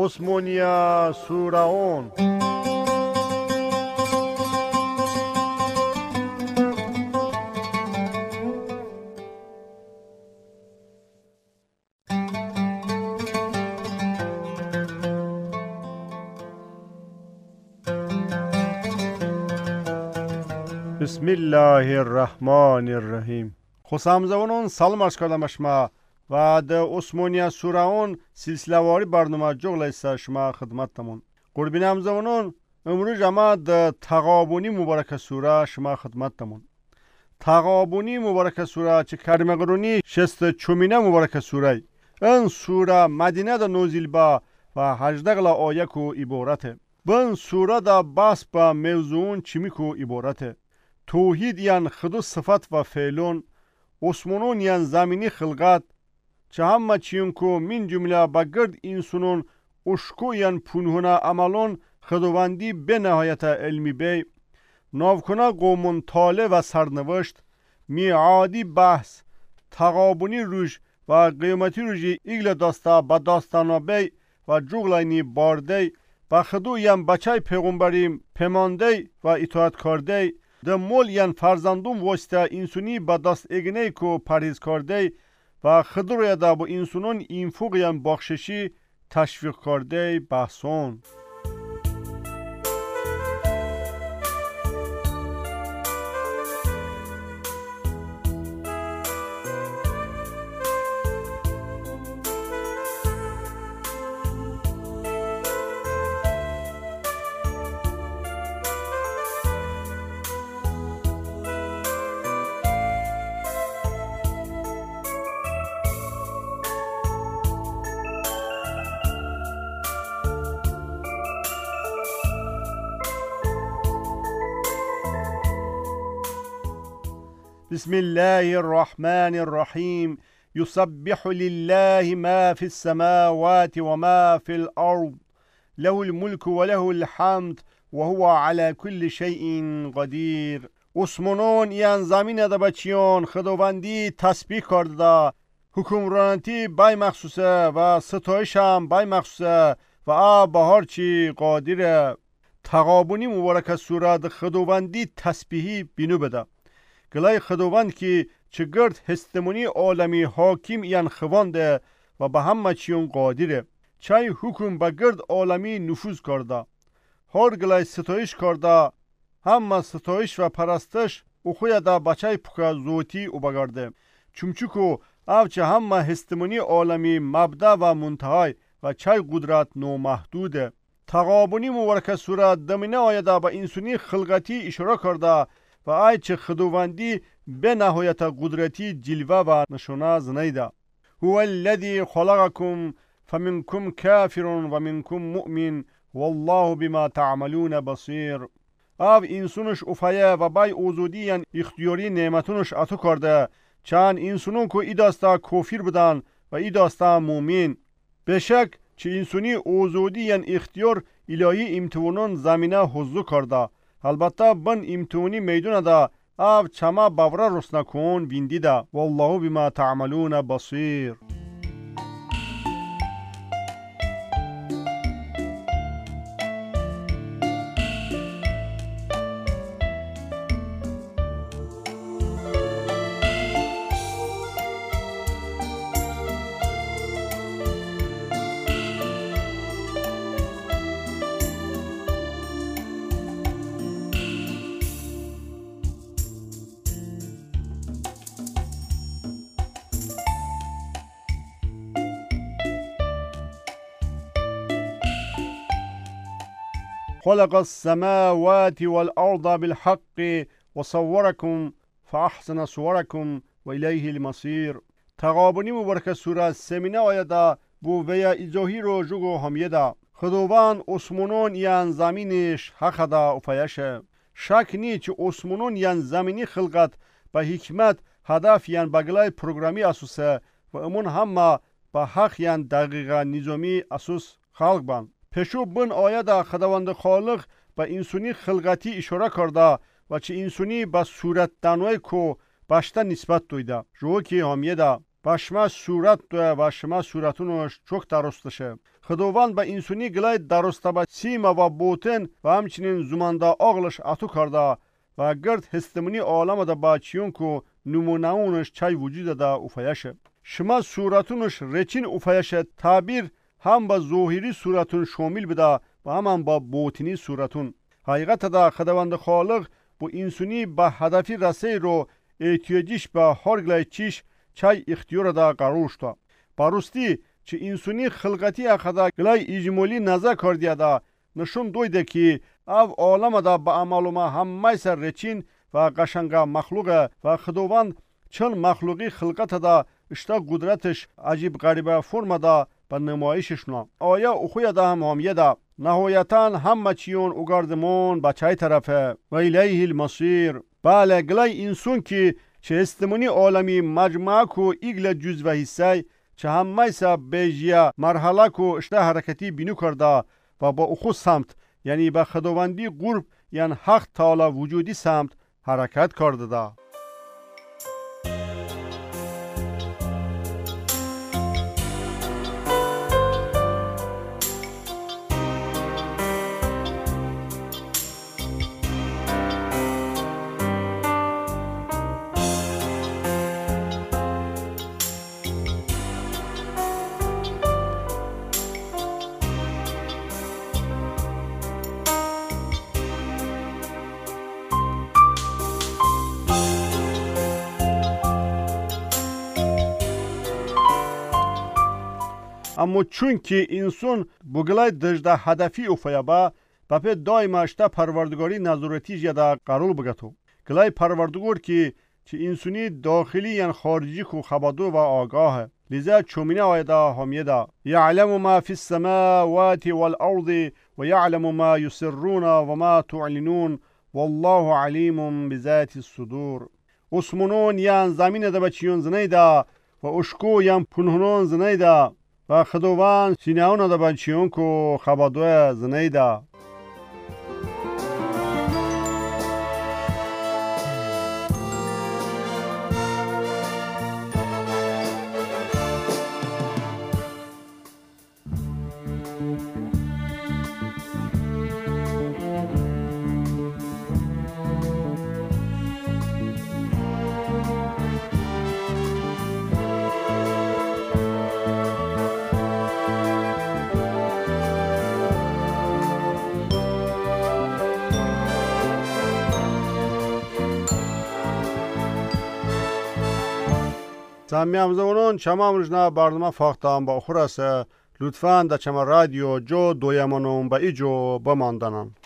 عثمانیه سورهون. بسم الله الرحمن الرحیم. خوشامزونون سلام عرض کردم شما و در عثمانیه سورهون سلسله واری برنامه جغل شما خدمتتمون. قربان امزونون امروز ما در تغابنی مبارک سوره شما خدمتتمون. تغابنی مبارک سوره چه کلمه قرونی شست چومینه مبارک سوره. این سوره مدینه در نازل با و 18 آیه کو عبارته. این سوره در بحث با موضوع چمی کو عبارته. توحید یان خود صفت و فعلون، عثمانون یان زمینی خلقت، چه همه چیون کو من جمله بگرد انسانون اشکو یان پنهونه عملون خداوندی به نهایت علمی بی، ناوکنا قومون طالع و سرنوشت، میعادی بحث، تغابنی روش و قیامتی روشی ایگل داستا با داستانا بی و جغلینی بارده و خدو یان بچه پیغمبریم پیمانده و اطاعت کرده، ده مول یان فرزندون واسطه انسانی با دست اگنه کو پریز کرده و خدر یاده با انسانون اینفوق یان بخششی تشویق کرده بحثون. بسم الله الرحمن الرحیم. یسبح لله ما فی السماوات و ما فی الارض له الملك و له الحمد و هو على كل شیء قدیر. عثمانون یان زمین ده بچیان خداوندی تسبیح کرده، حکمرانتی بای مخصوصه و ستایش هم بای مخصوصه و به هر چی قادره. تغابنی مبارک سوره ده خداوندی تسبیحی بینو بده. گلای خداوند که چگرد هستمونی عالمی حاکم یان خوانده و به همه چیون قادره. چای حکم به گرد عالمی نفوذ کرده. هر گلای ستایش کرده، همه ستایش و پرستش او خوی ده بچه پکا زوتی او بگرده. چمچوکو اوچه همه هستمونی عالمی مبدا و منتهای و چای قدرت نامحدوده. تغابنی مبارک سوره دمینه آیده به انسانی خلقتی اشاره کرده و ای چه خداوندی به نهایت قدرتی جلوه و نشانه زنیده. هو الذی خلقکم فمنکم کافر و منکم مؤمن والله بما تعملون بصیر. او انسانش افایه و بای اوزودی یان اختیاری نعمتونش عطا کرده، چند انسانون که ای داستا کافر بدن و ای داستا مؤمن. بشک چه انسانی اوزودی یان اختیار الهی امتحانون زمینه حضور کرده. البته بن امتحانی میدونه ده او چما باوره رس نکن ویندی ده. والله بما تعملون بصیر. خلق السماوات والأرض بالحق وصوركم فأحسن صوركم وإليه المصير. تغابنی مبارک سوره سمینه آیده بو ویا ایزاهی رو جگو همیده. خداوند عثمانون یان زمینش حق ده افایشه. شک نی چه عثمانون یان زمینی خلقت به حکمت هدف یان بگلای پروگرامی اساسه و امون همه به حق یان دقیقه نظامی اساس خلق بند. پشو بن آیه ده خداوند خالق به انسانی خلقتی اشاره کرده و چه انسانی به صورت دنوی کو باشته نسبت دویده. جو که همیه ده باشما صورت دوی و شما صورتونش چوک درستشه خداوند به انسانی گلای درسته به سیما و بوتن و همچنین زمانده آغلش اتو کرده و گرد هستمونی عالم ده با چیون که نمونه اونش چای وجود ده افایشه. شما صورتونش رچین افایشه تعبیر هم به ظاهری صورتون شامل بده و هم با باطنی صورتون. حقیقت ده خداوند خالق با انسانی به هدفی رسی رو احتیاجیش به هر گلای چیش چای اختیار ده قرار شده. براستی چه انسانی خلقتی اخدا گلای اجمالی نظر کردیه ده نشون دویده که او عالم ده به عمل ما همه سر رچین و قشنگ مخلوقه و خداوند چون مخلوقی خلقت ده اشتا قدرتش عجیب غریبه فرم ده به نمایشش نه. آیا اخوی ده هم همیه ده نهایتاً همه چیون اگردمون به چای طرفه و الیه المصیر. بله گلای انسان که چه استمونی عالمی مجموعه کو ایگل جز و حصه چه همه سا بیجیه مرحله کو اشته حرکتی بینو کرده و با اخو سمت یعنی به خداوندی قرب یعنی حق تعالی وجودی سمت حرکت کرده ده. اما چون که انسان بگلای دجده هدفی افایه با پی دائما اشتا پروردگاری نظارتی جدا قرار بگتو. گلای پروردگار که چه انسانی داخلی یعنی خارجی کو خبادو و آگاه لذا چومینه آیده همیده یعلم ما فی السماوات والارض و یعلم ما یسرون و ما تعلنون والله علیم بذات الصدور. اسمونون یعنی زمین ده بچیون زنیده و اشکو یعنی پنهنون زنیده و خداوند سینه‌اون ده بچیون کو خبادو زنیده. سامیام زمانون چما امروزنا برنامه فاختم با خورسه لطفاً در چما رادیو جو دویمانون با ایجو بماندنن.